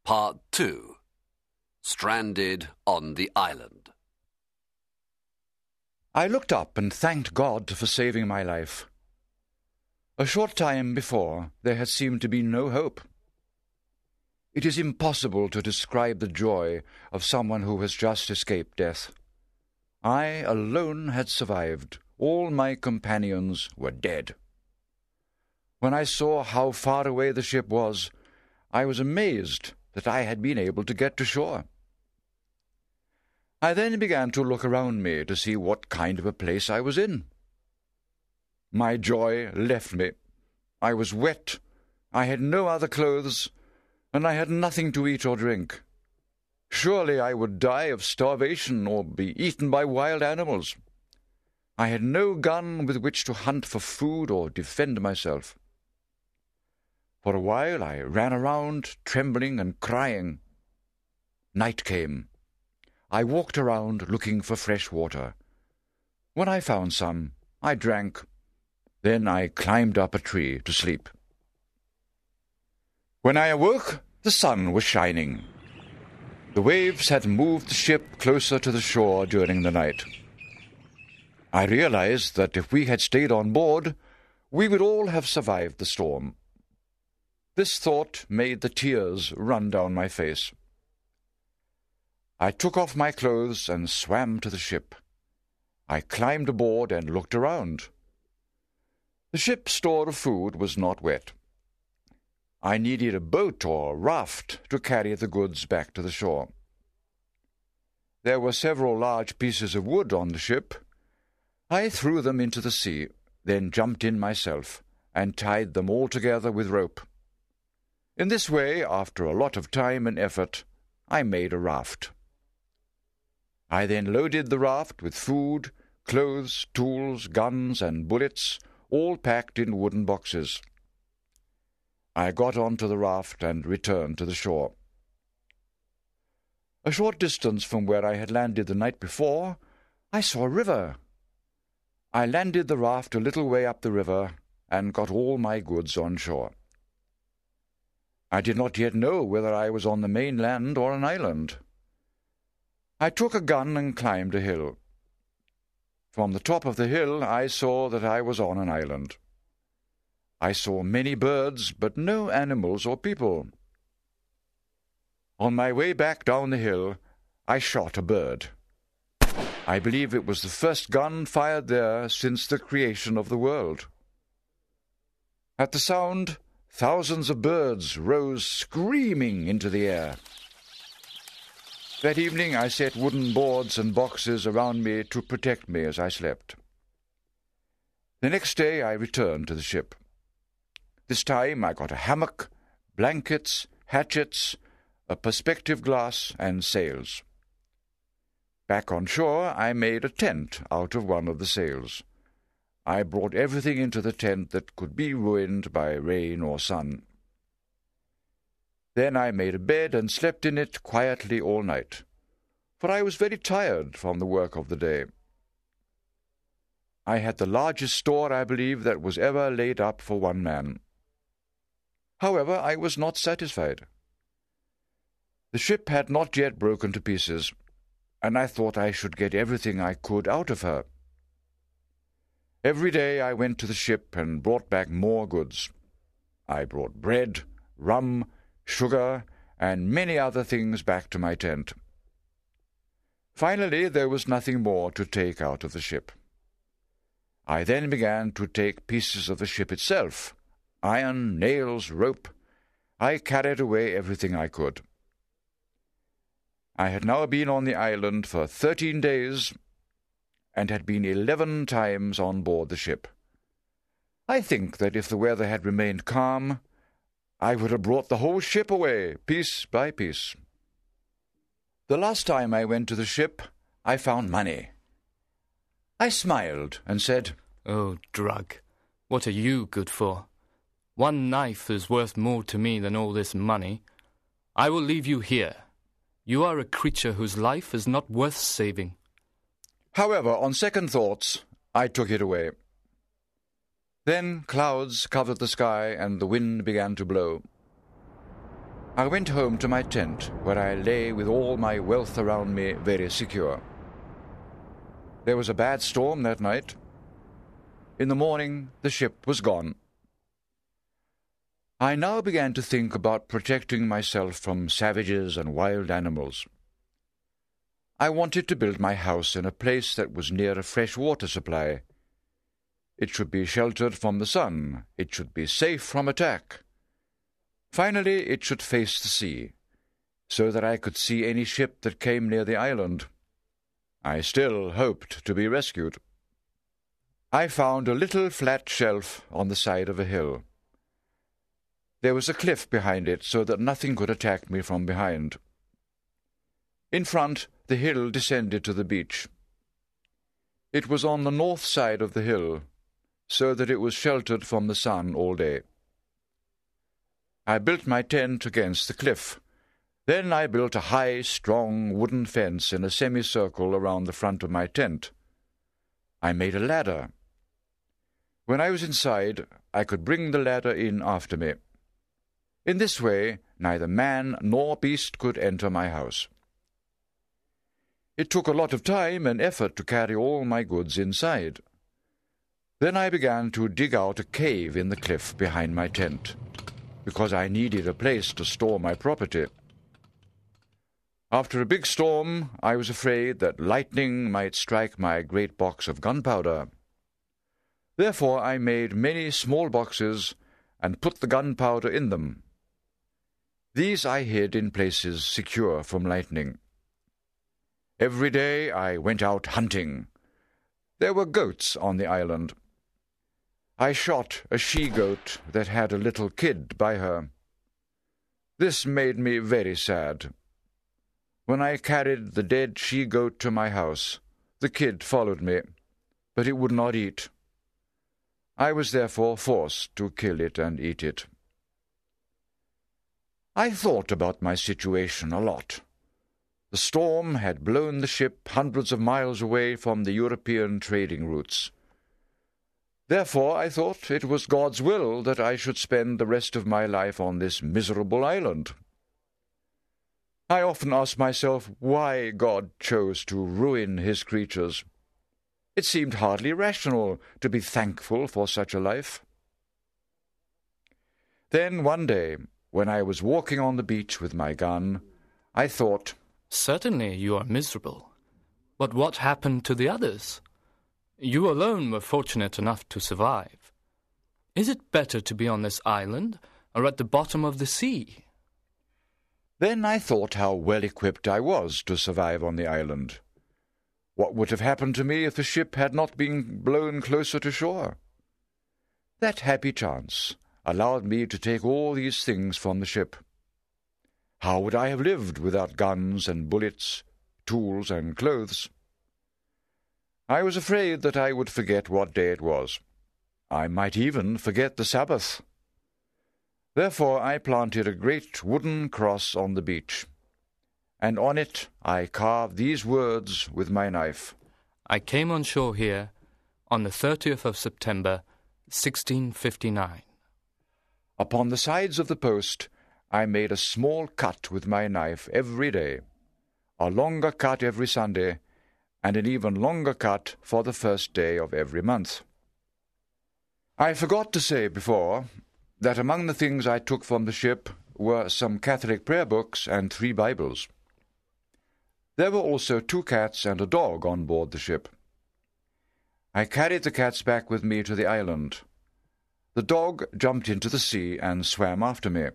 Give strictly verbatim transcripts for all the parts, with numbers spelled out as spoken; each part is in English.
Part two. Stranded on the Island. I looked up and thanked God for saving my life. A short time before, there had seemed to be no hope. It is impossible to describe the joy of someone who has just escaped death. I alone had survived. All my companions were dead. When I saw how far away the ship was, I was amazed that I had been able to get to shore. I then began to look around me to see what kind of a place I was in. My joy left me. I was wet, I had no other clothes, and I had nothing to eat or drink. Surely I would die of starvation or be eaten by wild animals. I had no gun with which to hunt for food or defend myself. For a while I ran around, trembling and crying. Night came. I walked around looking for fresh water. When I found some, I drank. Then I climbed up a tree to sleep. When I awoke, the sun was shining. The waves had moved the ship closer to the shore during the night. I realized that if we had stayed on board, we would all have survived the storm. This thought made the tears run down my face. I took off my clothes and swam to the ship. I climbed aboard and looked around. The ship's store of food was not wet. I needed a boat or raft to carry the goods back to the shore. There were several large pieces of wood on the ship. I threw them into the sea, then jumped in myself and tied them all together with rope. In this way, after a lot of time and effort, I made a raft. I then loaded the raft with food, clothes, tools, guns, and bullets, all packed in wooden boxes. I got onto the raft and returned to the shore. A short distance from where I had landed the night before, I saw a river. I landed the raft a little way up the river and got all my goods on shore. I did not yet know whether I was on the mainland or an island. I took a gun and climbed a hill. From the top of the hill I saw that I was on an island. I saw many birds, but no animals or people. On my way back down the hill, I shot a bird. I believe it was the first gun fired there since the creation of the world. At the sound, thousands of birds rose screaming into the air. That evening I set wooden boards and boxes around me to protect me as I slept. The next day I returned to the ship. This time I got a hammock, blankets, hatchets, a perspective glass, and sails. Back on shore I made a tent out of one of the sails. I brought everything into the tent that could be ruined by rain or sun. Then I made a bed and slept in it quietly all night, for I was very tired from the work of the day. I had the largest store, I believe, that was ever laid up for one man. However, I was not satisfied. The ship had not yet broken to pieces, and I thought I should get everything I could out of her. Every day I went to the ship and brought back more goods. I brought bread, rum, sugar, and many other things back to my tent. Finally, there was nothing more to take out of the ship. I then began to take pieces of the ship itself, iron, nails, rope. I carried away everything I could. I had now been on the island for thirteen days, and had been eleven times on board the ship. I think that if the weather had remained calm, I would have brought the whole ship away, piece by piece. The last time I went to the ship, I found money. I smiled and said, "Oh, drug, what are you good for? One knife is worth more to me than all this money. I will leave you here. You are a creature whose life is not worth saving." However, on second thoughts, I took it away. Then clouds covered the sky and the wind began to blow. I went home to my tent, where I lay with all my wealth around me very secure. There was a bad storm that night. In the morning, the ship was gone. I now began to think about protecting myself from savages and wild animals. I wanted to build my house in a place that was near a fresh water supply. It should be sheltered from the sun. It should be safe from attack. Finally, it should face the sea, so that I could see any ship that came near the island. I still hoped to be rescued. I found a little flat shelf on the side of a hill. There was a cliff behind it, so that nothing could attack me from behind. In front, the hill descended to the beach. It was on the north side of the hill, so that it was sheltered from the sun all day. I built my tent against the cliff. Then I built a high, strong wooden fence in a semicircle around the front of my tent. I made a ladder. When I was inside, I could bring the ladder in after me. In this way, neither man nor beast could enter my house. It took a lot of time and effort to carry all my goods inside. Then I began to dig out a cave in the cliff behind my tent, because I needed a place to store my property. After a big storm, I was afraid that lightning might strike my great box of gunpowder. Therefore I made many small boxes and put the gunpowder in them. These I hid in places secure from lightning. Every day I went out hunting. There were goats on the island. I shot a she-goat that had a little kid by her. This made me very sad. When I carried the dead she-goat to my house, the kid followed me, but it would not eat. I was therefore forced to kill it and eat it. I thought about my situation a lot. The storm had blown the ship hundreds of miles away from the European trading routes. Therefore, I thought it was God's will that I should spend the rest of my life on this miserable island. I often ask myself why God chose to ruin his creatures. It seemed hardly rational to be thankful for such a life. Then one day, when I was walking on the beach with my gun, I thought, "Certainly you are miserable. But what happened to the others? You alone were fortunate enough to survive. Is it better to be on this island or at the bottom of the sea?" Then I thought how well equipped I was to survive on the island. What would have happened to me if the ship had not been blown closer to shore? That happy chance allowed me to take all these things from the ship. How would I have lived without guns and bullets, tools and clothes? I was afraid that I would forget what day it was. I might even forget the Sabbath. Therefore I planted a great wooden cross on the beach, and on it I carved these words with my knife. I came on shore here on the thirtieth of September, sixteen fifty-nine. Upon the sides of the post I made a small cut with my knife every day, a longer cut every Sunday, and an even longer cut for the first day of every month. I forgot to say before that among the things I took from the ship were some Catholic prayer books and three Bibles. There were also two cats and a dog on board the ship. I carried the cats back with me to the island. The dog jumped into the sea and swam after me.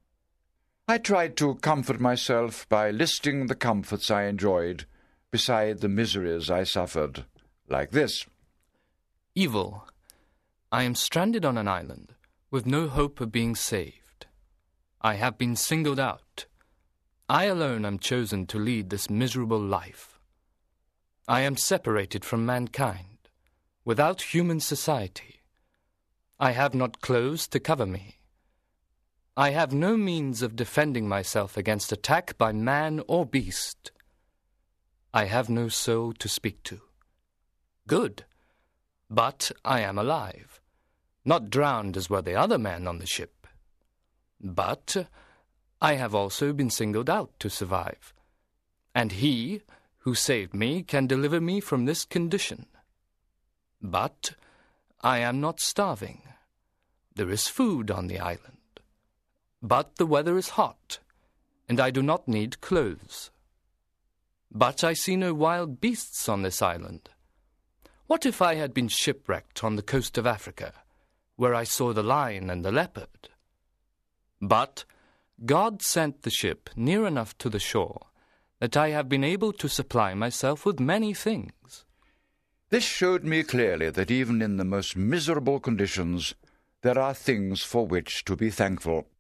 I tried to comfort myself by listing the comforts I enjoyed beside the miseries I suffered, like this. Evil. I am stranded on an island, with no hope of being saved. I have been singled out. I alone am chosen to lead this miserable life. I am separated from mankind, without human society. I have not clothes to cover me. I have no means of defending myself against attack by man or beast. I have no soul to speak to. Good, but I am alive, not drowned as were the other men on the ship. But I have also been singled out to survive, and he who saved me can deliver me from this condition. But I am not starving. There is food on the island. But the weather is hot, and I do not need clothes. But I see no wild beasts on this island. What if I had been shipwrecked on the coast of Africa, where I saw the lion and the leopard? But God sent the ship near enough to the shore that I have been able to supply myself with many things. This showed me clearly that even in the most miserable conditions there are things for which to be thankful.